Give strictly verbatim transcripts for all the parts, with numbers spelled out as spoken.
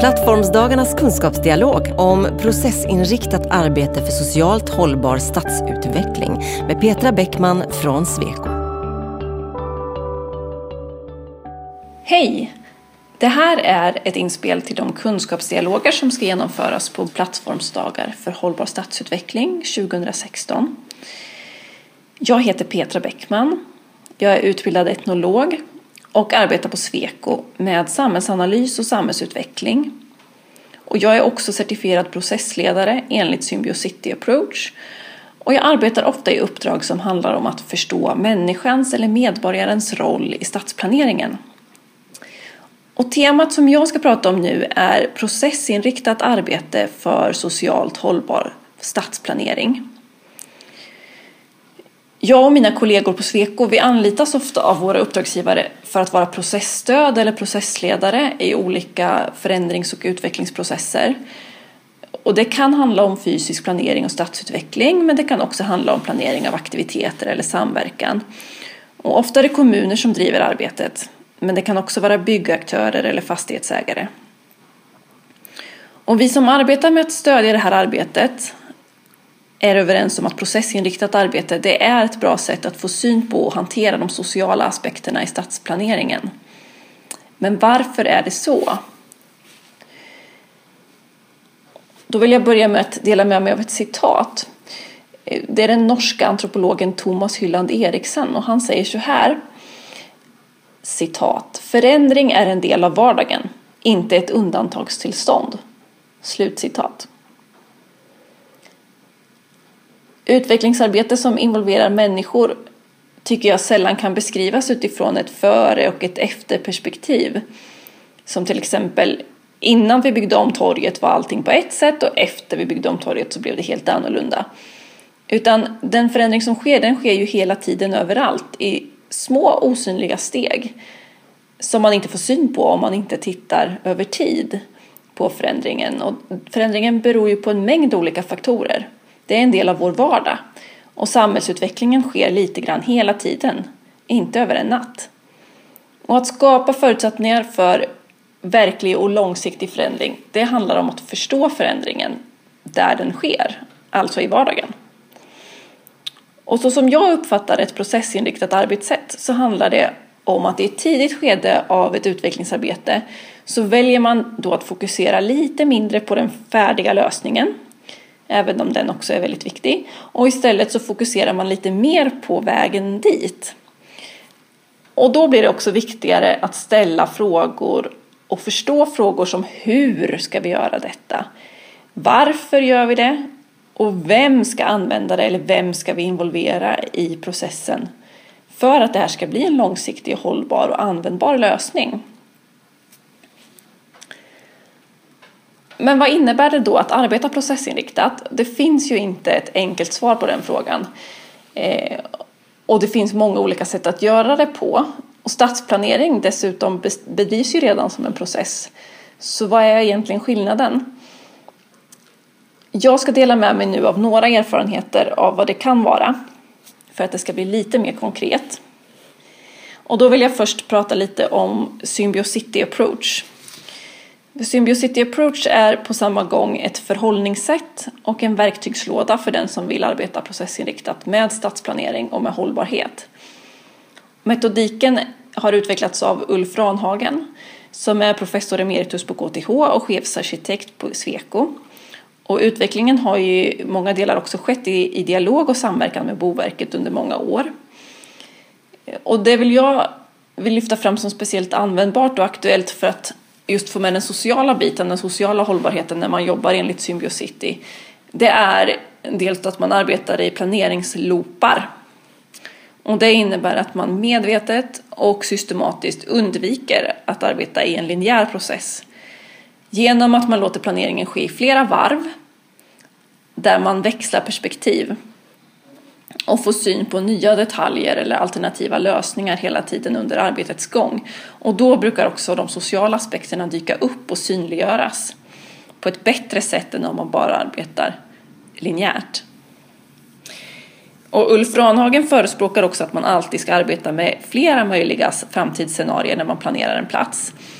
Plattformsdagarnas kunskapsdialog om processinriktat arbete för socialt hållbar stadsutveckling med Petra Bäckman från Sweco. Hej! Det här är ett inspel till de kunskapsdialoger som ska genomföras på Plattformsdagar för hållbar stadsutveckling tjugohundrasexton. Jag heter Petra Bäckman. Jag är utbildad etnolog och arbetar på Sweco med samhällsanalys och samhällsutveckling. Och jag är också certifierad processledare enligt Symbiocity Approach. Och jag arbetar ofta i uppdrag som handlar om att förstå människans eller medborgarens roll i stadsplaneringen. Och temat som jag ska prata om nu är processinriktat arbete för socialt hållbar stadsplanering. Jag och mina kollegor på Sweco, vi anlitas ofta av våra uppdragsgivare för att vara processstöd eller processledare i olika förändrings- och utvecklingsprocesser. Och det kan handla om fysisk planering och stadsutveckling, men det kan också handla om planering av aktiviteter eller samverkan. Och ofta är det kommuner som driver arbetet, men det kan också vara byggaktörer eller fastighetsägare. Och vi som arbetar med att stödja det här arbetet är överens om att processinriktat arbete det är ett bra sätt att få syn på och hantera de sociala aspekterna i stadsplaneringen. Men varför är det så? Då vill jag börja med att dela med mig av ett citat. Det är den norska antropologen Thomas Hylland Eriksen och han säger så här. Citat. Förändring är en del av vardagen, inte ett undantagstillstånd. Slutcitat. Utvecklingsarbete som involverar människor tycker jag sällan kan beskrivas utifrån ett före- och ett efterperspektiv. Som till exempel innan vi byggde om torget var allting på ett sätt och efter vi byggde om torget så blev det helt annorlunda. Utan den förändring som sker, den sker ju hela tiden överallt i små osynliga steg som man inte får syn på om man inte tittar över tid på förändringen. Och förändringen beror ju på en mängd olika faktorer. Det är en del av vår vardag. Och samhällsutvecklingen sker lite grann hela tiden, inte över en natt. Och att skapa förutsättningar för verklig och långsiktig förändring, det handlar om att förstå förändringen där den sker, alltså i vardagen. Och så som jag uppfattar ett processinriktat arbetssätt så handlar det om att i ett tidigt skede av ett utvecklingsarbete så väljer man då att fokusera lite mindre på den färdiga lösningen, även om den också är väldigt viktig. Och istället så fokuserar man lite mer på vägen dit. Och då blir det också viktigare att ställa frågor och förstå frågor som hur ska vi göra detta? Varför gör vi det? Och vem ska använda det eller vem ska vi involvera i processen för att det här ska bli en långsiktig, hållbar och användbar lösning? Men vad innebär det då att arbeta processinriktat? Det finns ju inte ett enkelt svar på den frågan. Eh, och det finns många olika sätt att göra det på. Och stadsplanering dessutom bedrivs ju redan som en process. Så vad är egentligen skillnaden? Jag ska dela med mig nu av några erfarenheter av vad det kan vara för att det ska bli lite mer konkret. Och då vill jag först prata lite om Symbiocity Approach. Symbiocity Approach är på samma gång ett förhållningssätt och en verktygslåda för den som vill arbeta processinriktat med stadsplanering och med hållbarhet. Metodiken har utvecklats av Ulf Ranhagen som är professor emeritus på K T H och chefsarkitekt på Sweco. Och utvecklingen har ju i många delar också skett i, i dialog och samverkan med Boverket under många år. Och det vill jag vill lyfta fram som speciellt användbart och aktuellt för att just få med den sociala biten, den sociala hållbarheten när man jobbar enligt Symbiocity. Det är dels att man arbetar i planeringsloopar. Och det innebär att man medvetet och systematiskt undviker att arbeta i en linjär process. Genom att man låter planeringen ske i flera varv där man växlar perspektiv och får syn på nya detaljer eller alternativa lösningar hela tiden under arbetets gång. Och då brukar också de sociala aspekterna dyka upp och synliggöras på ett bättre sätt än om man bara arbetar linjärt. Och Ulf Ranhagen förespråkar också att man alltid ska arbeta med flera möjliga framtidsscenarier när man planerar en plats.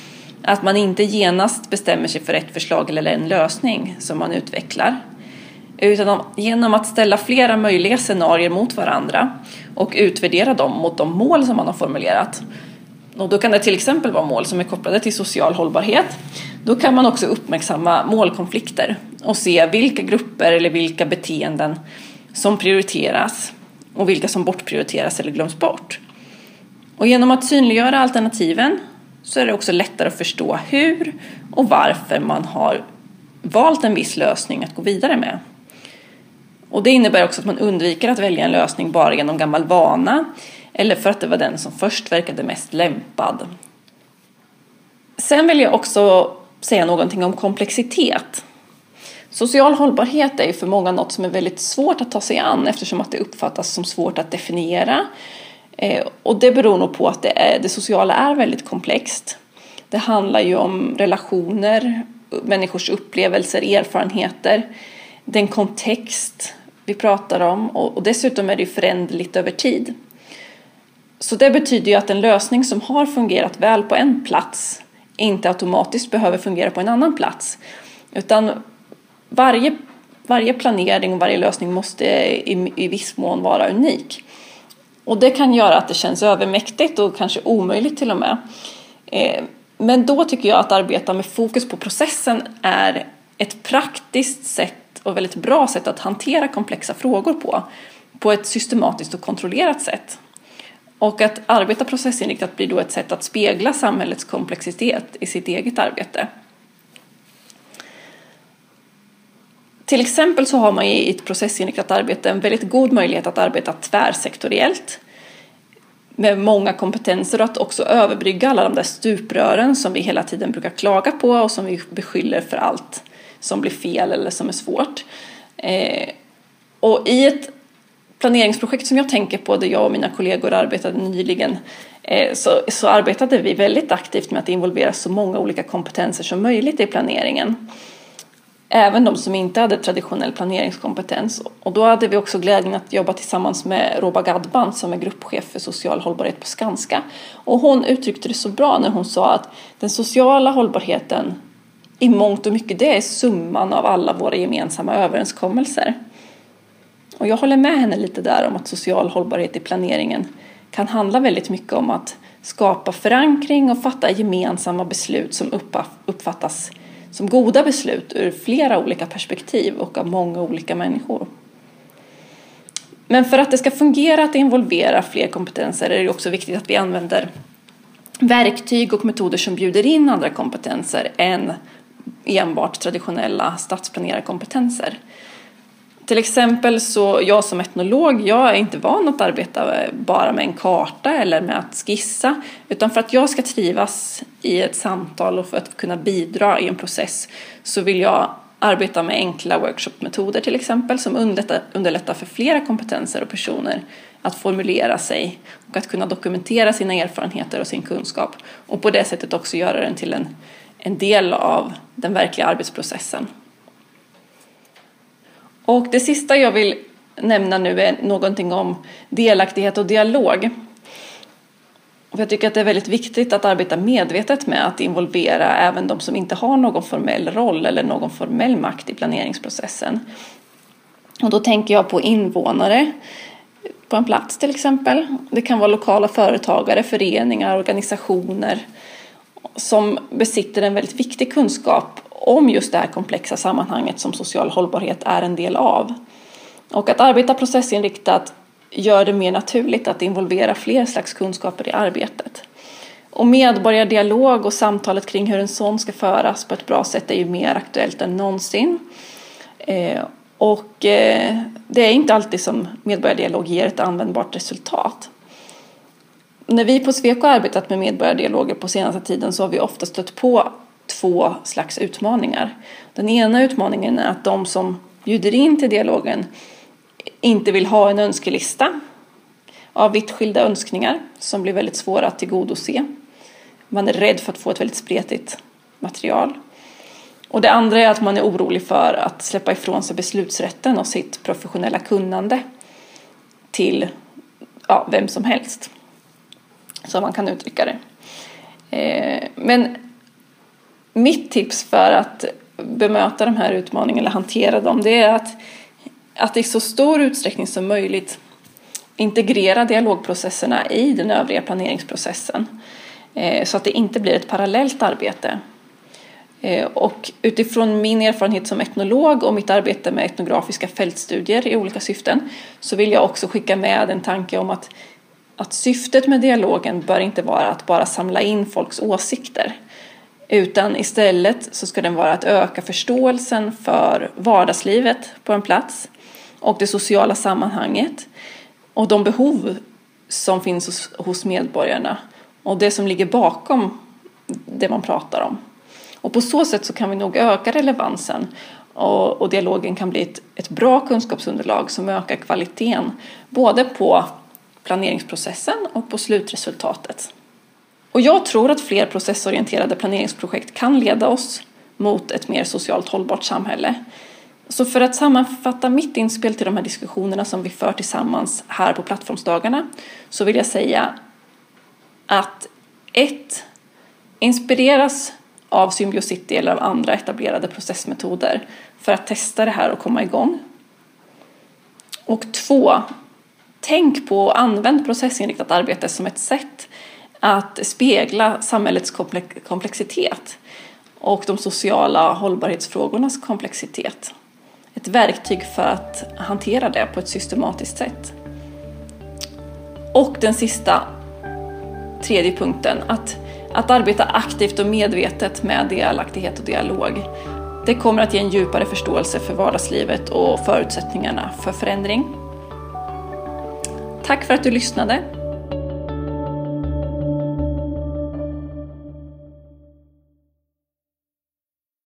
Att man inte genast bestämmer sig för ett förslag eller en lösning som man utvecklar. Utan genom att ställa flera möjliga scenarier mot varandra och utvärdera dem mot de mål som man har formulerat. Och då kan det till exempel vara mål som är kopplade till social hållbarhet. Då kan man också uppmärksamma målkonflikter och se vilka grupper eller vilka beteenden som prioriteras och vilka som bortprioriteras eller glöms bort. Och genom att synliggöra alternativen så är det också lättare att förstå hur och varför man har valt en viss lösning att gå vidare med. Och det innebär också att man undviker att välja en lösning bara genom gammal vana eller för att det var den som först verkade mest lämpad. Sen vill jag också säga någonting om komplexitet. Social hållbarhet är ju för många något som är väldigt svårt att ta sig an eftersom att det uppfattas som svårt att definiera. Och det beror nog på att det, är, det sociala är väldigt komplext. Det handlar ju om relationer, människors upplevelser, erfarenheter, den kontext vi pratar om och dessutom är det föränderligt över tid. Så det betyder ju att en lösning som har fungerat väl på en plats inte automatiskt behöver fungera på en annan plats. Utan varje, varje planering och varje lösning måste i, i viss mån vara unik. Och det kan göra att det känns övermäktigt och kanske omöjligt till och med. Men då tycker jag att arbeta med fokus på processen är ett praktiskt sätt och väldigt bra sätt att hantera komplexa frågor på. På ett systematiskt och kontrollerat sätt. Och att arbeta processinriktat blir då ett sätt att spegla samhällets komplexitet i sitt eget arbete. Till exempel så har man i ett processinriktat arbete en väldigt god möjlighet att arbeta tvärsektoriellt. Med många kompetenser och att också överbrygga alla de där stuprören som vi hela tiden brukar klaga på och som vi beskyller för allt som blir fel eller som är svårt. Eh, och i ett planeringsprojekt som jag tänker på där jag och mina kollegor arbetade nyligen eh, så, så arbetade vi väldigt aktivt med att involvera så många olika kompetenser som möjligt i planeringen. Även de som inte hade traditionell planeringskompetens. Och då hade vi också glädjen att jobba tillsammans med Roba Gadban som är gruppchef för social hållbarhet på Skanska. Och hon uttryckte det så bra när hon sa att den sociala hållbarheten i mångt och mycket det är summan av alla våra gemensamma överenskommelser. Och jag håller med henne lite där om att social hållbarhet i planeringen kan handla väldigt mycket om att skapa förankring och fatta gemensamma beslut som uppfattas som goda beslut ur flera olika perspektiv och av många olika människor. Men för att det ska fungera att involvera fler kompetenser är det också viktigt att vi använder verktyg och metoder som bjuder in andra kompetenser än enbart traditionella stadsplanerarkompetenser. Till exempel så jag som etnolog, jag är inte van att arbeta bara med en karta eller med att skissa. Utan för att jag ska trivas i ett samtal och för att kunna bidra i en process så vill jag arbeta med enkla workshopmetoder till exempel som underlättar, underlättar för flera kompetenser och personer att formulera sig och att kunna dokumentera sina erfarenheter och sin kunskap. Och på det sättet också göra den till en, en del av den verkliga arbetsprocessen. Och det sista jag vill nämna nu är någonting om delaktighet och dialog. Och jag tycker att det är väldigt viktigt att arbeta medvetet med att involvera även de som inte har någon formell roll eller någon formell makt i planeringsprocessen. Och då tänker jag på invånare på en plats till exempel. Det kan vara lokala företagare, föreningar, organisationer som besitter en väldigt viktig kunskap om just det här komplexa sammanhanget som social hållbarhet är en del av. Och att arbeta processinriktat gör det mer naturligt att involvera fler slags kunskaper i arbetet. Och medborgardialog och samtalet kring hur en sån ska föras på ett bra sätt är ju mer aktuellt än någonsin. Eh, och eh, det är inte alltid som medborgardialog ger ett användbart resultat. När vi på Sweco har arbetat med medborgardialoger på senaste tiden så har vi ofta stött på två slags utmaningar. Den ena utmaningen är att de som bjuder in till dialogen inte vill ha en önskelista av vitt skilda önskningar som blir väldigt svåra att tillgodose. Man är rädd för att få ett väldigt spretigt material. Och det andra är att man är orolig för att släppa ifrån sig beslutsrätten och sitt professionella kunnande till ja, vem som helst. Så man kan uttrycka det. Eh, men mitt tips för att bemöta de här utmaningarna eller hantera dem, det är att, att i så stor utsträckning som möjligt integrera dialogprocesserna i den övriga planeringsprocessen eh, så att det inte blir ett parallellt arbete. Eh, och utifrån min erfarenhet som etnolog och mitt arbete med etnografiska fältstudier i olika syften så vill jag också skicka med en tanke om att, att syftet med dialogen bör inte vara att bara samla in folks åsikter, utan istället så ska den vara att öka förståelsen för vardagslivet på en plats och det sociala sammanhanget och de behov som finns hos, hos medborgarna och det som ligger bakom det man pratar om. Och på så sätt så kan vi nog öka relevansen och, och dialogen kan bli ett, ett bra kunskapsunderlag som ökar kvaliteten både på planeringsprocessen och på slutresultatet. Och jag tror att fler processorienterade planeringsprojekt kan leda oss mot ett mer socialt hållbart samhälle. Så för att sammanfatta mitt inspel till de här diskussionerna som vi för tillsammans här på plattformsdagarna så vill jag säga att ett, inspireras av Symbiocity eller av andra etablerade processmetoder för att testa det här och komma igång. Och två, tänk på och använd processinriktat arbete som ett sätt att spegla samhällets komplexitet och de sociala hållbarhetsfrågornas komplexitet. Ett verktyg för att hantera det på ett systematiskt sätt. Och den sista, tredje punkten, att, att arbeta aktivt och medvetet med delaktighet och dialog. Det kommer att ge en djupare förståelse för vardagslivet och förutsättningarna för förändring. Tack för att du lyssnade.